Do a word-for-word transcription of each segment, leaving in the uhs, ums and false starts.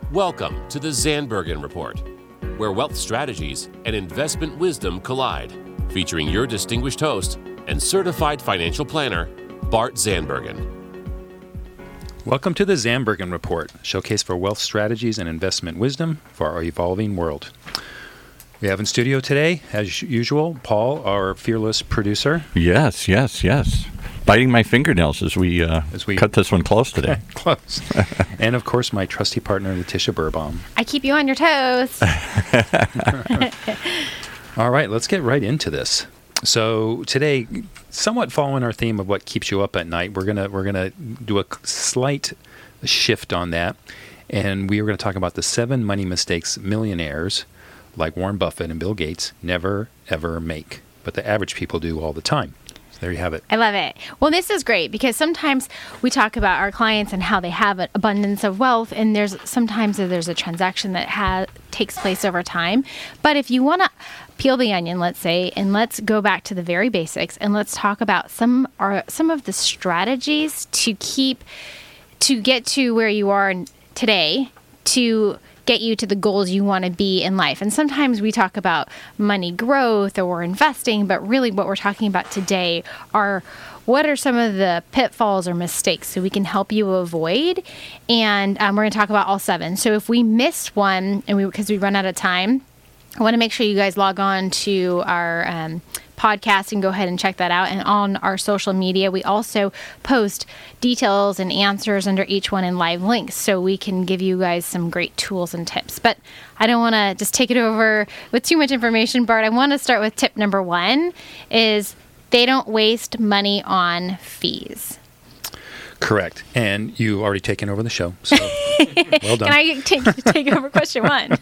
Welcome to the Zandbergen Report, where wealth strategies and investment wisdom collide, featuring your distinguished host and certified financial planner, Bart Zandbergen. Welcome to the Zandbergen Report, showcase for wealth strategies and investment wisdom for our evolving world. We have in studio today, as usual, Paul, our fearless producer. Yes, yes, yes. Biting my fingernails as we, uh, as we cut this one close today. Close. And, of course, my trusty partner, Letitia Burbaum. I keep you on your toes. All right, let's get right into this. So today, somewhat following our theme of what keeps you up at night, we're gonna we're gonna do a slight shift on that, and we are going to talk about the seven money mistakes millionaires like Warren Buffett and Bill Gates never ever make, but the average people do all the time. So there you have it. I love it. Well, this is great because sometimes we talk about our clients and how they have an abundance of wealth, and there's sometimes there's a transaction that has takes place over time. But if you want to peel the onion, let's say, and let's go back to the very basics, and let's talk about some are some of the strategies to keep to get to where you are today to get you to the goals you want to be in life. And sometimes we talk about money growth or investing, but really what we're talking about today are what are some of the pitfalls or mistakes so we can help you avoid. And um, we're going to talk about all seven. So if we missed one, and we because we run out of time, I want to make sure you guys log on to our um, podcast and go ahead and check that out. And on our social media, we also post details and answers under each one in live links, so we can give you guys some great tools and tips. But I don't want to just take it over with too much information, Bart. I want to start with tip number one is they don't waste money on fees. Correct. And you've already taken over the show, so well done. Can I take, take over question one?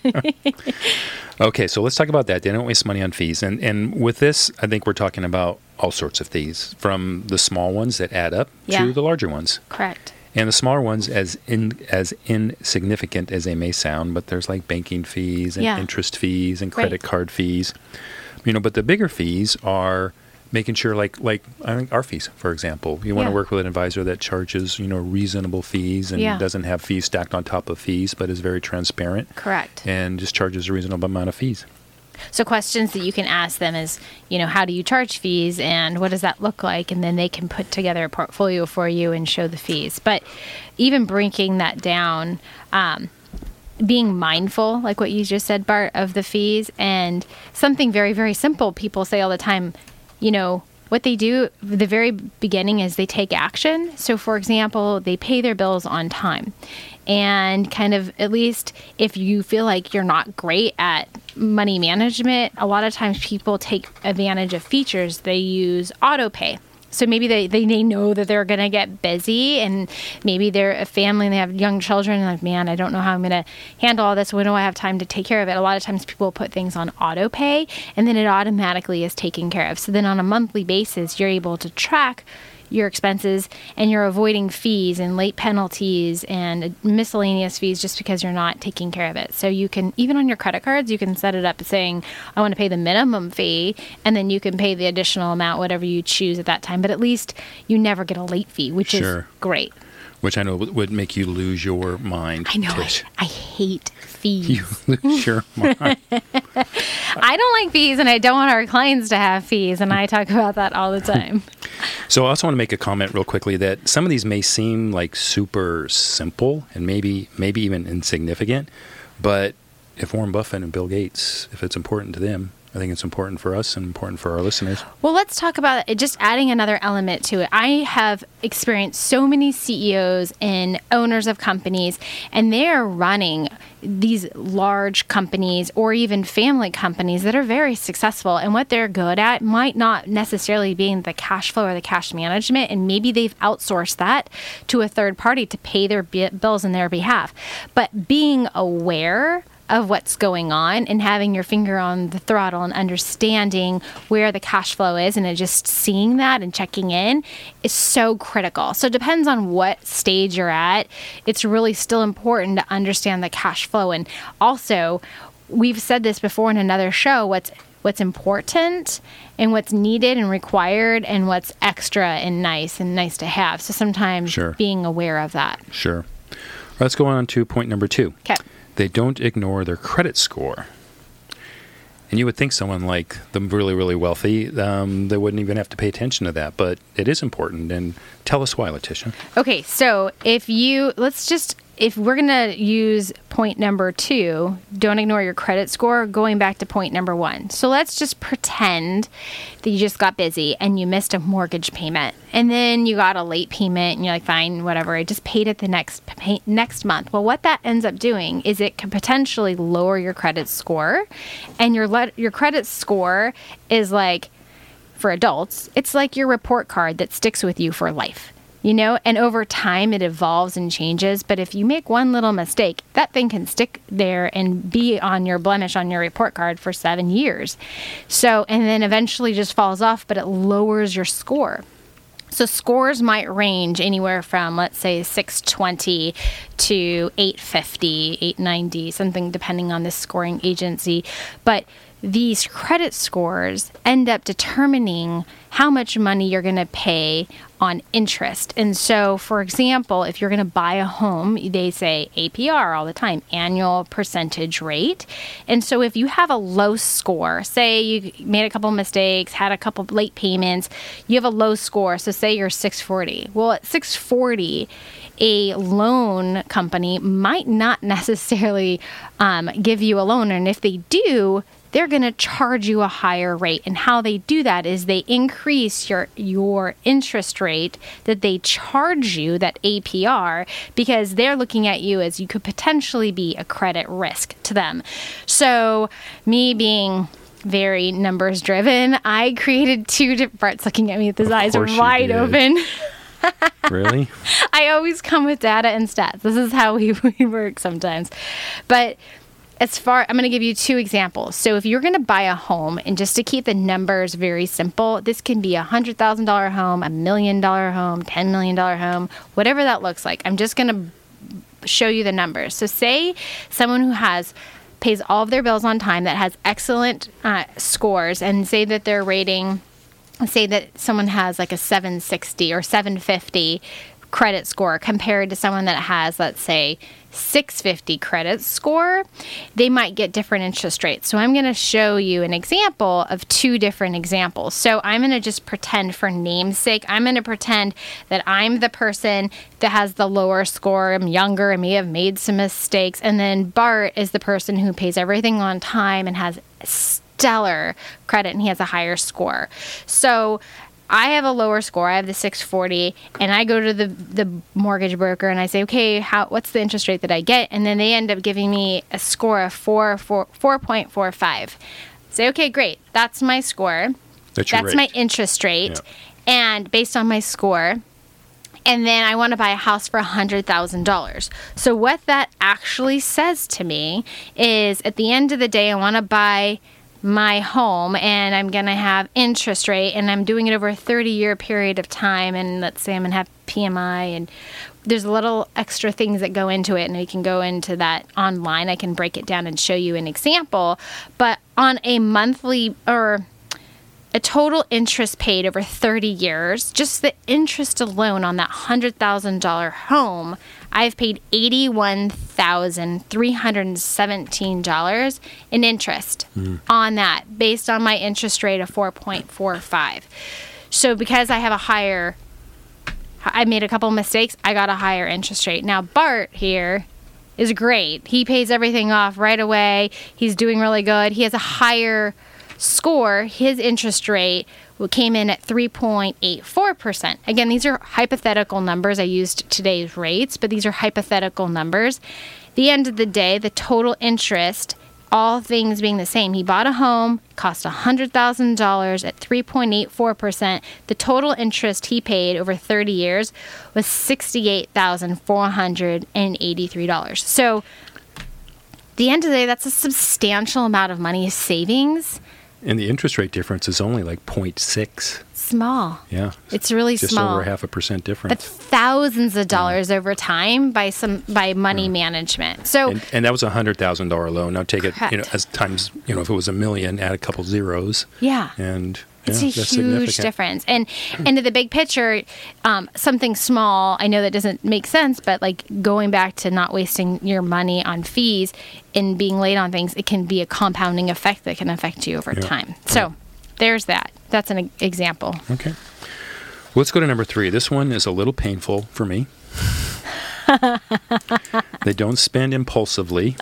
Okay, so let's talk about that. They don't waste money on fees. And and with this, I think we're talking about all sorts of fees, from the small ones that add up yeah. to the larger ones. Correct. And the smaller ones as in, as insignificant as they may sound, but there's like banking fees and yeah. interest fees and credit right. card fees. You know, but the bigger fees are making sure, like, like I think our fees, for example. You want yeah. to work with an advisor that charges, you know, reasonable fees and yeah. doesn't have fees stacked on top of fees, but is very transparent. Correct. And just charges a reasonable amount of fees. So questions that you can ask them is, you know, how do you charge fees and what does that look like? And then they can put together a portfolio for you and show the fees. But even breaking that down, um, being mindful, like what you just said, Bart, of the fees, and something very, very simple people say all the time, you know, what they do at the very beginning is they take action. So, for example, they pay their bills on time. And kind of, at least if you feel like you're not great at money management, a lot of times people take advantage of features. They use auto pay. So maybe they, they, they know that they're going to get busy, and maybe they're a family and they have young children and like, man, I don't know how I'm going to handle all this. When do I have time to take care of it? A lot of times people put things on auto pay and then it automatically is taken care of. So then on a monthly basis, you're able to track your expenses and you're avoiding fees and late penalties and miscellaneous fees just because you're not taking care of it. So you can, even on your credit cards, you can set it up saying, I want to pay the minimum fee, and then you can pay the additional amount, whatever you choose at that time. But at least you never get a late fee, which sure. is great. Which I know would make you lose your mind. I know. I, I hate fees. You lose your mind. I don't like fees, and I don't want our clients to have fees, and I talk about that all the time. So I also want to make a comment real quickly that some of these may seem like super simple and maybe maybe even insignificant, but if Warren Buffett and Bill Gates, if it's important to them, I think it's important for us and important for our listeners. Well, let's talk about it, just adding another element to it. I have experienced so many C E Os and owners of companies, and they're running these large companies or even family companies that are very successful. And what they're good at might not necessarily be the cash flow or the cash management. And maybe they've outsourced that to a third party to pay their bills on their behalf. But being aware of what's going on and having your finger on the throttle and understanding where the cash flow is and just seeing that and checking in is so critical. So it depends on what stage you're at. It's really still important to understand the cash flow. And also, we've said this before in another show, what's what's important and what's needed and required and what's extra and nice and nice to have. So sometimes sure. being aware of that. Sure. Let's go on to point number two. Okay. they don't ignore their credit score. And you would think someone like the really, really wealthy, um, they wouldn't even have to pay attention to that. But it is important. And tell us why, Letitia. Okay, so if you, let's just, if we're going to use point number two, don't ignore your credit score, going back to point number one. So let's just pretend that you just got busy and you missed a mortgage payment. And then you got a late payment and you're like, fine, whatever, I just paid it the next pay- next month. Well, what that ends up doing is it can potentially lower your credit score. And your le- your credit score is like, for adults, it's like your report card that sticks with you for life. You know, and over time it evolves and changes. But if you make one little mistake, that thing can stick there and be on your blemish on your report card for seven years. So, and then eventually just falls off, but it lowers your score. So scores might range anywhere from, let's say, six twenty to eight fifty, eight ninety, something depending on the scoring agency. But these credit scores end up determining how much money you're going to pay on interest. And so, for example, if you're going to buy a home, they say A P R all the time, annual percentage rate. And so if you have a low score, say you made a couple mistakes, had a couple late payments, you have a low score. So say you're six forty. Well, at six forty, a loan company might not necessarily um, give you a loan. And if they do, they're going to charge you a higher rate. And how they do that is they increase your your interest rate that they charge you, that A P R, because they're looking at you as you could potentially be a credit risk to them. So me being very numbers driven, I created two different parts. Looking at me with his eyes wide open. Really? I always come with data and stats. This is how we, we work sometimes. But as far, I'm going to give you two examples. So if you're going to buy a home, and just to keep the numbers very simple, this can be a one hundred thousand dollars home, a million dollar home, ten million dollars home, whatever that looks like. I'm just going to show you the numbers. So say someone who has pays all of their bills on time, that has excellent uh, scores, and say that they're rating, say that someone has like a seven sixty or seven fifty credit score compared to someone that has, let's say, six fifty credit score, they might get different interest rates. So I'm going to show you an example of two different examples. So I'm going to just pretend, for namesake, I'm going to pretend that I'm the person that has the lower score. I'm younger, I may have made some mistakes. And then Bart is the person who pays everything on time and has stellar credit, and he has a higher score. So I have a lower score. I have the six forty, and I go to the the mortgage broker and I say, okay, how what's the interest rate that I get? And then they end up giving me a score of four, four, four point four five. Say, okay, great. That's my score. That's, your That's rate. my interest rate. Yeah. And based on my score, and then I want to buy a house for one hundred thousand dollars. So what that actually says to me is, at the end of the day, I want to buy my home, and I'm going to have interest rate, and I'm doing it over a thirty-year period of time, and let's say I'm going to have P M I, and there's little extra things that go into it, and we can go into that online. I can break it down and show you an example. But on a monthly or a total interest paid over thirty years, just the interest alone on that one hundred thousand dollars home, I've paid eighty-one thousand three hundred seventeen dollars in interest mm. on that, based on my interest rate of four point four five. So because I have a higher, I made a couple mistakes, I got a higher interest rate. Now Bart here is great. He pays everything off right away. He's doing really good. He has a higher score. His interest rate came in at three point eight four percent. Again, these are hypothetical numbers. I used today's rates, but these are hypothetical numbers. At the end of the day, the total interest, all things being the same, he bought a home, cost one hundred thousand dollars at three point eight four percent. The total interest he paid over thirty years was sixty-eight thousand four hundred eighty-three dollars. So at the end of the day, that's a substantial amount of money savings. And the interest rate difference is only like zero point six. Small. Yeah. It's really just small. Just over half a percent difference. But thousands of dollars yeah. over time by some by money yeah. management. So and, and that was a one hundred thousand dollars loan. Now take correct. it, you know, as times, you know, if it was a million, add a couple zeros. Yeah. And It's Yeah, a that's huge significant. difference. And and to the big picture, um, something small, I know that doesn't make sense, but like going back to not wasting your money on fees and being late on things, it can be a compounding effect that can affect you over Yeah. time. So there's that. That's an e- example. Okay. Well, let's go to number three. This one is a little painful for me. They don't spend impulsively.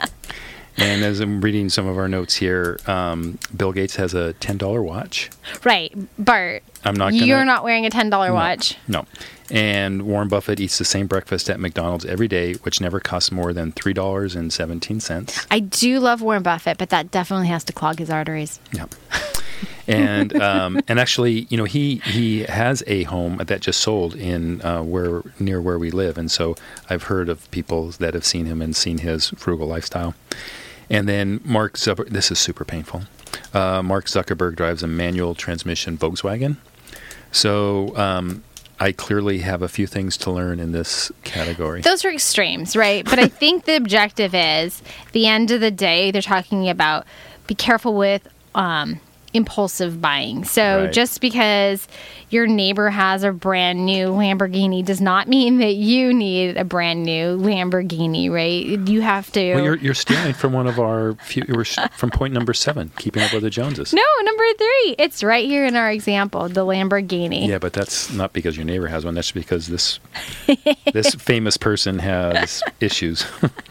And as I'm reading some of our notes here, um, Bill Gates has a ten dollar watch. Right. Bart, I'm not gonna, you're not wearing a ten dollar no, watch. No. And Warren Buffett eats the same breakfast at McDonald's every day, which never costs more than three dollars and seventeen cents. I do love Warren Buffett, but that definitely has to clog his arteries. Yeah. And um, and actually, you know, he he has a home that just sold in uh, where near where we live, and so I've heard of people that have seen him and seen his frugal lifestyle. And then Mark Zuckerberg, this is super painful. Uh, Mark Zuckerberg drives a manual transmission Volkswagen. So um, I clearly have a few things to learn in this category. Those are extremes, right? But I think the objective is, at the end of the day, they're talking about be careful with um, impulsive buying. So Right. just because your neighbor has a brand new Lamborghini does not mean that you need a brand new Lamborghini, right? You have to. Well, you're, you're stealing from one of our few, we're sh- from point number seven, keeping up with the Joneses. No, number three. It's right here in our example, the Lamborghini. Yeah, but that's not because your neighbor has one. That's because this this famous person has issues.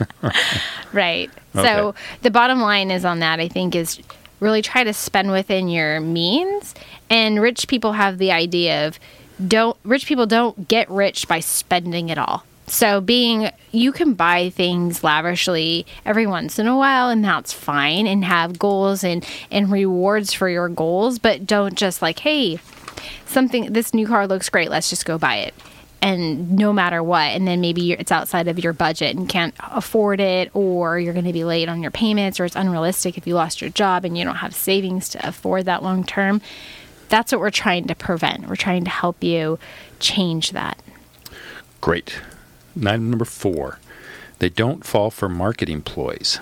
Right. Okay. So the bottom line is on that, I think, is really try to spend within your means. And rich people have the idea of don't rich people don't get rich by spending it all. So being you can buy things lavishly every once in a while, and that's fine, and have goals and and rewards for your goals, but don't just like, hey, something this new car looks great, let's just go buy it. And no matter what, and then maybe you're, it's outside of your budget and can't afford it, or you're going to be late on your payments, or it's unrealistic if you lost your job and you don't have savings to afford that long term. That's what we're trying to prevent. We're trying to help you change that. Great. Item number four, they don't fall for marketing ploys.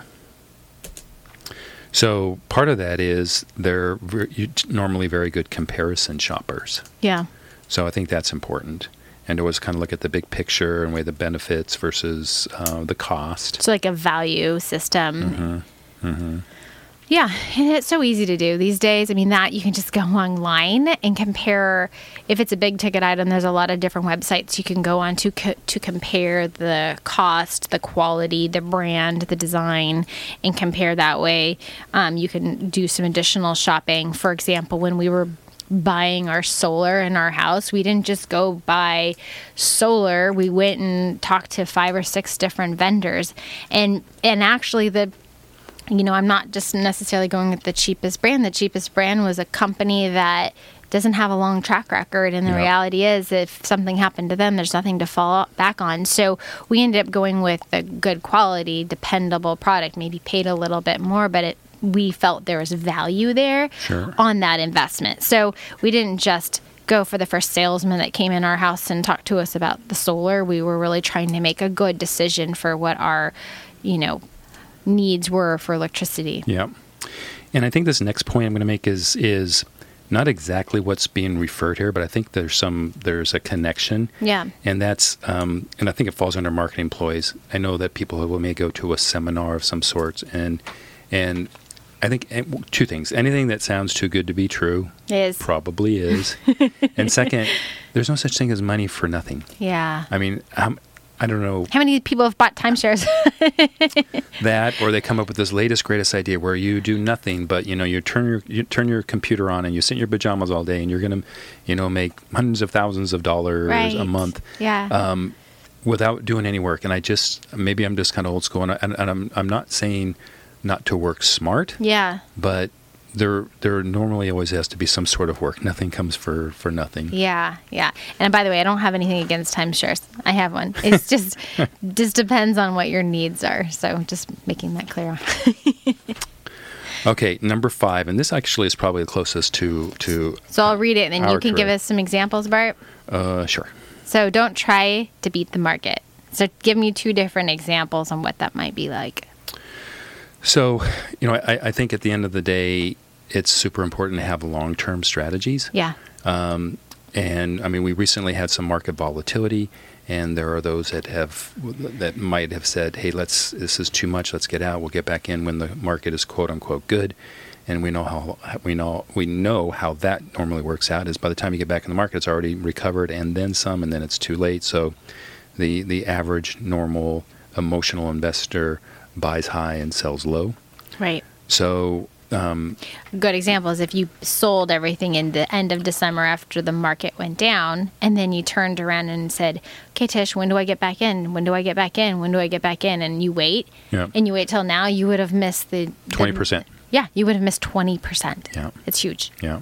So part of that is they're ver- normally very good comparison shoppers. Yeah. So I think that's important. And always kind of look at the big picture and weigh the benefits versus uh, the cost. So like a value system. Mm-hmm. Mm-hmm. Yeah, and it's so easy to do these days. I mean, that you can just go online and compare. If it's a big ticket item, there's a lot of different websites you can go on to co- to compare the cost, the quality, the brand, the design, and compare that way. Um, you can do some additional shopping. For example, when we were buying our solar in our house, we didn't just go buy solar. We went and talked to five or six different vendors, and and actually the. You know, I'm not just necessarily going with the cheapest brand. The cheapest brand was a company that doesn't have a long track record. And the Yeah. reality is, if something happened to them, there's nothing to fall back on. So we ended up going with a good quality, dependable product, maybe paid a little bit more, but it we felt there was value there Sure. on that investment. So we didn't just go for the first salesman that came in our house and talked to us about the solar. We were really trying to make a good decision for what our, you know, needs were for electricity. Yeah. And I think this next point I'm going to make is is not exactly what's being referred here, but I think there's some there's a connection. Yeah. And that's um, and I think it falls under marketing ploys. I know that people will may go to a seminar of some sort, and and I think and two things: anything that sounds too good to be true Is. probably is, and second, there's no such thing as money for nothing. Yeah. I mean, um, I don't know. How many people have bought timeshares? That, or they come up with this latest greatest idea where you do nothing but you know you turn your you turn your computer on and you sit in your pajamas all day and you're gonna you know make hundreds of thousands of dollars Right. a month Yeah. um, without doing any work. And I just maybe I'm just kind of old school, and, and, and I'm I'm not saying not to work smart, yeah. but there there normally always has to be some sort of work. Nothing comes for for nothing. Yeah, yeah. And by the way, I don't have anything against timeshares. I have one. It's just just depends on what your needs are. So just making that clear. Okay, number five, and this actually is probably the closest to to So I'll read it, and then Our you can give career. us some examples, Bart. uh, sure. So don't try to beat the market. So give me two different examples on what that might be like. So, you know, I, I think at the end of the day, it's super important to have long-term strategies. Yeah. Um, and I mean, we recently had some market volatility, and there are those that have that might have said, "Hey, let's this is too much. Let's get out. We'll get back in when the market is quote unquote good." And we know how we know we know how that normally works out. Is by the time you get back in the market, it's already recovered and then some, and then it's too late. So, the the average normal emotional investor buys high and sells low. Right. So. Um, Good example is if you sold everything in the end of December after the market went down, and then you turned around and said, "Okay, Tish, when do I get back in? When do I get back in? When do I get back in?" And you wait, yeah. and you wait till now, you would have missed the twenty percent. Yeah, you would have missed twenty percent. Yeah, it's huge. Yeah.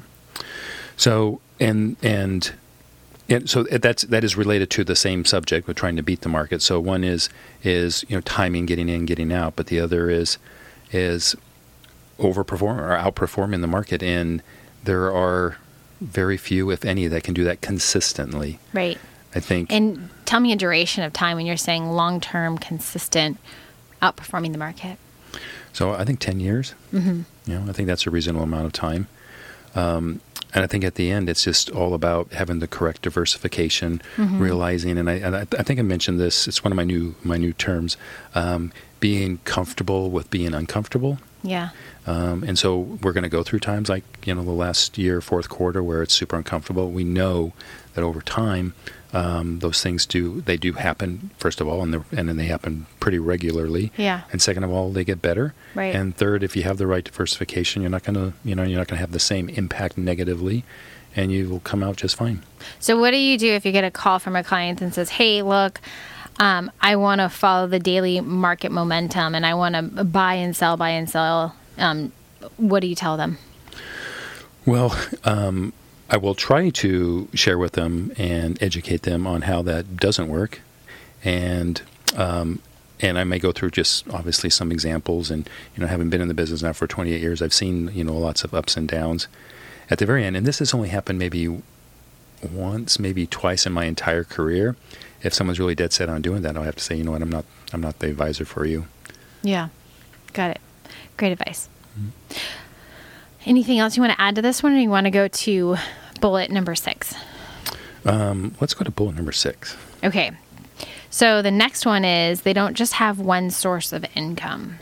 So and and. And so that's that is related to the same subject with trying to beat the market. So one is is you know timing, getting in, getting out, but the other is is overperform or outperform in the market, and there are very few, if any, that can do that consistently. Right. I think. And tell me a duration of time when you're saying long-term, consistent, outperforming the market. So I think ten years. Mm-hmm. You know, I think that's a reasonable amount of time. Um, And I think at the end, it's just all about having the correct diversification, mm-hmm. realizing, and I, and I, I think I mentioned this. It's one of my new my new terms, um, being comfortable with being uncomfortable. Yeah. Um, and so we're going to go through times like you know the last year, fourth quarter, where it's super uncomfortable. We know that over time, um, those things do they do happen. First of all, and and then they happen pretty regularly. Yeah. And second of all, they get better. Right. And third, if you have the right diversification, you're not going to you know you're not going to have the same impact negatively, and you will come out just fine. So what do you do if you get a call from a client and says, "Hey, look, um, I want to follow the daily market momentum, and I want to buy and sell, buy and sell"? Um, what do you tell them? Well, um, I will try to share with them and educate them on how that doesn't work, and um, and I may go through just obviously some examples. And you know, having been in the business now for twenty-eight years, I've seen you know lots of ups and downs. At the very end, and this has only happened maybe once, maybe twice in my entire career. If someone's really dead set on doing that, I'll have to say, you know what, I'm not I'm not the advisor for you. Yeah, got it. Great advice. Mm-hmm. Anything else you want to add to this one, or you want to go to bullet number six? Um, let's go to bullet number six. Okay. So the next one is they don't just have one source of income.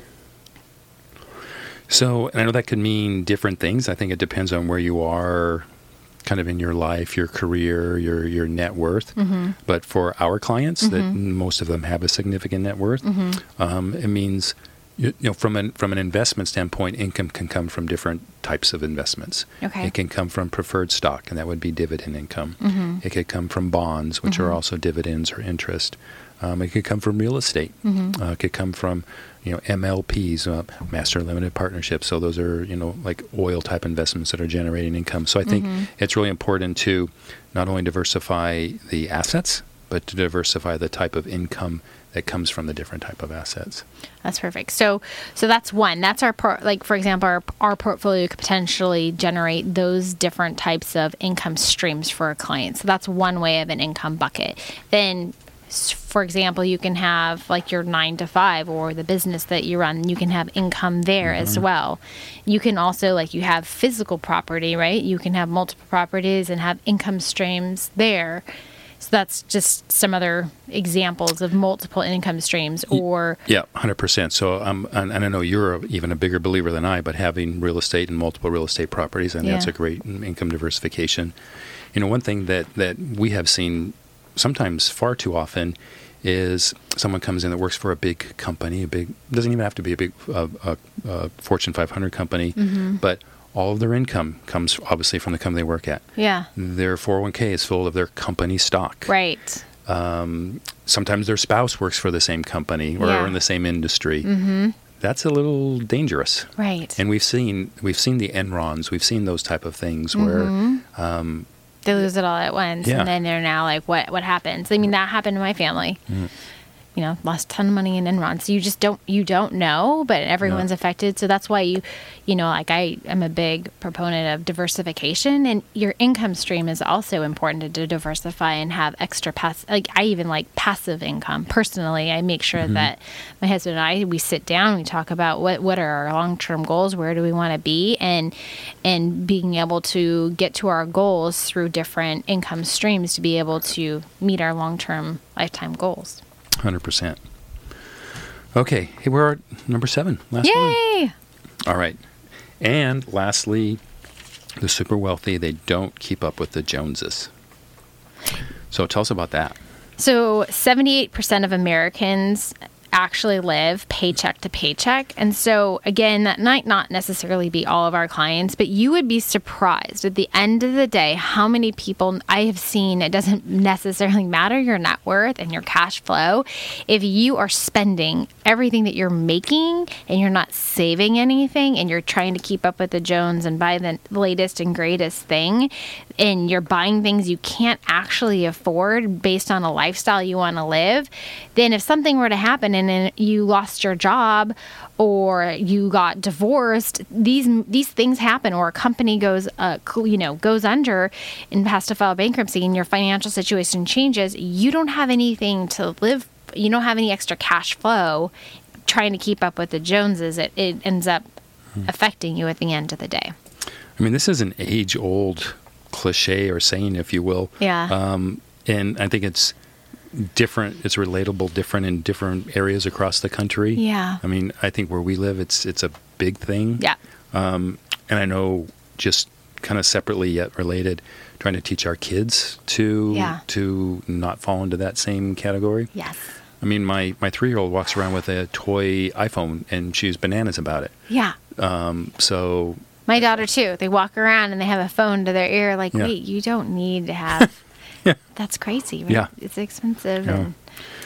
So, and I know that could mean different things. I think it depends on where you are kind of in your life, your career, your your net worth. Mm-hmm. But for our clients, mm-hmm. that most of them have a significant net worth, mm-hmm. um, it means you know from an from an investment standpoint, income can come from different types of investments. Okay. It can come from preferred stock, and that would be dividend income. Mm-hmm. It could come from bonds, which mm-hmm. are also dividends or interest. Um, it could come from real estate. Mm-hmm. Uh, it could come from, you know, M L Ps, uh, master limited partnerships. So those are, you know, like oil type investments that are generating income. So I think mm-hmm. it's really important to not only diversify the assets, but to diversify the type of income that comes from the different type of assets. That's perfect. So, so that's one. That's our por- like, for example, our our portfolio could potentially generate those different types of income streams for a client. So that's one way of an income bucket. Then, for example, you can have like your nine to five or the business that you run, you can have income there mm-hmm. as well. You can also, like, you have physical property, right? You can have multiple properties and have income streams there. So that's just some other examples of multiple income streams or... Yeah, one hundred percent. So, um, and, and I know you're a, even a bigger believer than I, but having real estate and multiple real estate properties, and yeah. that's a great income diversification. You know, one thing that, that we have seen sometimes far too often is someone comes in that works for a big company, a big, doesn't even have to be a big uh, uh, uh, Fortune five hundred company, mm-hmm. but all of their income comes obviously from the company they work at. Yeah. Their four oh one k is full of their company stock. Right. Um, sometimes their spouse works for the same company or yeah. in the same industry. Mm-hmm. That's a little dangerous. Right. And we've seen we've seen the Enrons, we've seen those type of things mm-hmm. where um, they lose it all at once, yeah. and then they're now like, what what happens? I mean, that happened to my family. Mm. you know, lost a ton of money in Enron. So you just don't, you don't know, but everyone's no. affected. So that's why you, you know, like I am a big proponent of diversification, and your income stream is also important to diversify and have extra pass. Like I even like passive income. Personally, I make sure mm-hmm. that my husband and I, we sit down, we talk about what, what are our long-term goals, where do we want to be, and, and being able to get to our goals through different income streams to be able to meet our long-term lifetime goals. one hundred percent. Okay, hey, we're at number seven. Last Yay! One. All right. And lastly, the super wealthy, they don't keep up with the Joneses. So tell us about that. So seventy-eight percent of Americans actually live paycheck to paycheck. And so again, that might not necessarily be all of our clients, but you would be surprised at the end of the day how many people I have seen. It doesn't necessarily matter your net worth and your cash flow. If you are spending everything that you're making and you're not saving anything and you're trying to keep up with the Jones and buy the latest and greatest thing, and you're buying things you can't actually afford based on a lifestyle you want to live, then if something were to happen and then you lost your job or you got divorced, these these things happen, or a company goes uh, you know goes under and has to file bankruptcy and your financial situation changes, you don't have anything to live, you don't have any extra cash flow trying to keep up with the Joneses. It, it ends up affecting you at the end of the day. I mean, this is an age-old cliche or saying, if you will. Yeah. Um, and I think it's different, it's relatable, different in different areas across the country. Yeah. I mean, I think where we live, it's it's a big thing. Yeah. Um, and I know, just kind of separately yet related, trying to teach our kids to yeah. to not fall into that same category. Yes. I mean, my, my three-year-old walks around with a toy iPhone, and she's bananas about it. Yeah. Um, so... My daughter, too. They walk around, and they have a phone to their ear, like, yeah. wait, you don't need to have... yeah. That's crazy, right? Yeah. It's expensive. Yeah. And...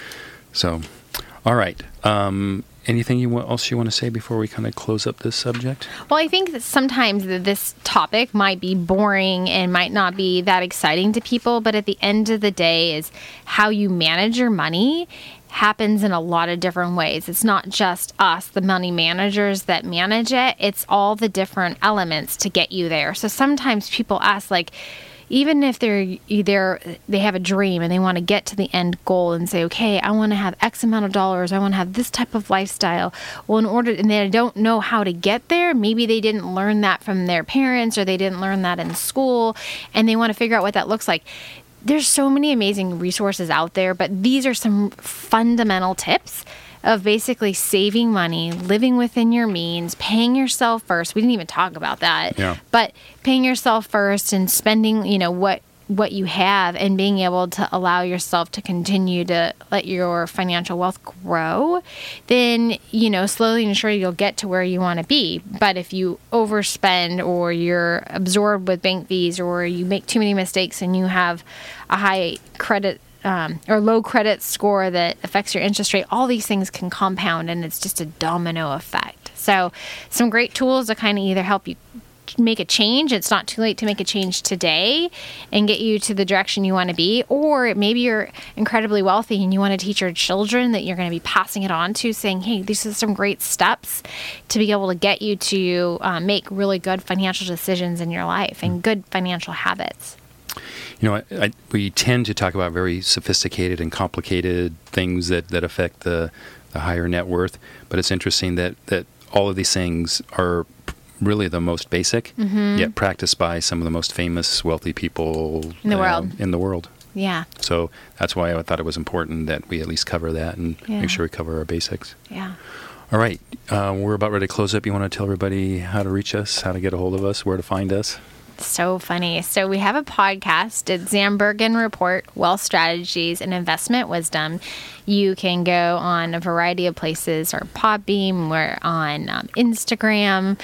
So, all right. Um, anything you want, else you want to say before we kind of close up this subject? Well, I think that sometimes that this topic might be boring and might not be that exciting to people, but at the end of the day is how you manage your money happens in a lot of different ways. It's not just us, the money managers, that manage it. It's all the different elements to get you there. So sometimes people ask, like, even if they're either they have a dream and they want to get to the end goal and say, okay, I want to have X amount of dollars, I want to have this type of lifestyle. Well, in order, and they don't know how to get there, maybe they didn't learn that from their parents or they didn't learn that in school, and they want to figure out what that looks like. There's so many amazing resources out there, but these are some fundamental tips of basically saving money, living within your means, paying yourself first. We didn't even talk about that. Yeah. But paying yourself first and spending, you know, what what you have, and being able to allow yourself to continue to let your financial wealth grow, then, you know, slowly and surely you'll get to where you want to be. But if you overspend, or you're absorbed with bank fees, or you make too many mistakes and you have a high credit um, or low credit score that affects your interest rate, all these things can compound, and it's just a domino effect. So some great tools to kind of either help you make a change. It's not too late to make a change today and get you to the direction you want to be. Or maybe you're incredibly wealthy and you want to teach your children that you're going to be passing it on to, saying, hey, these are some great steps to be able to get you to uh, make really good financial decisions in your life and good financial habits. You know, I, I, we tend to talk about very sophisticated and complicated things that, that affect the, the higher net worth, but it's interesting that, that all of these things are really the most basic, mm-hmm. yet practiced by some of the most famous wealthy people in the uh, world. In the world. Yeah. So that's why I thought it was important that we at least cover that and yeah. make sure we cover our basics. Yeah. All right. Uh, we're about ready to close up. You want to tell everybody how to reach us, how to get a hold of us, where to find us? So funny. So we have a podcast. It's Zandbergen Report, Wealth Strategies and Investment Wisdom. You can go on a variety of places, or Podbeam, we're on um, Instagram.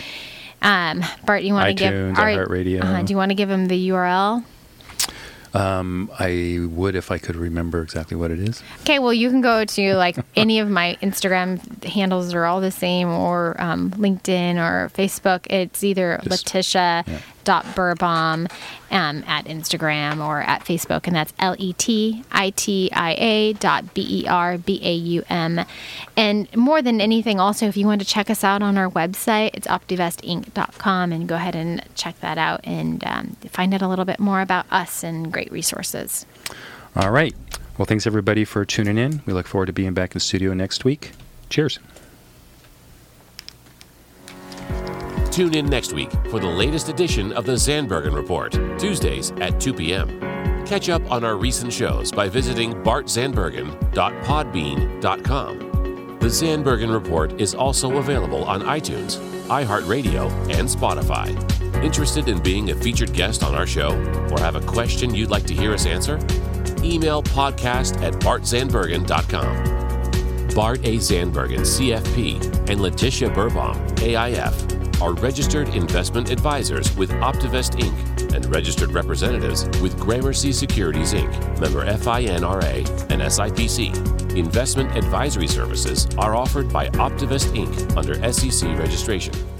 Um, Bart, you want to give iTunes, uh, do you want to give them the U R L? Um, I would if I could remember exactly what it is. Okay, well, you can go to like any of my Instagram handles are all the same, or um, LinkedIn or Facebook. It's either Just, Letitia. Yeah. dot birbaum um, at Instagram or at Facebook, and that's L E T I T I A dot B E R B A U M. And more than anything, also, if you want to check us out on our website, it's optivest inc dot com, and go ahead and check that out and um, find out a little bit more about us and great resources. All right. Well, thanks everybody for tuning in. We look forward to being back in the studio next week. Cheers. Tune in next week for the latest edition of the Zandbergen Report, Tuesdays at two p.m. Catch up on our recent shows by visiting bart zandbergen dot podbean dot com. The Zandbergen Report is also available on iTunes, iHeartRadio, and Spotify. Interested in being a featured guest on our show or have a question you'd like to hear us answer? Email podcast at bart zandbergen dot com. Bart A. Zandbergen, C F P, and Letitia Birbaum, A I F, are registered investment advisors with Optivest Incorporated and registered representatives with Gramercy Securities Incorporated, member F I N R A and S I P C. Investment advisory services are offered by Optivest Incorporated under S E C registration.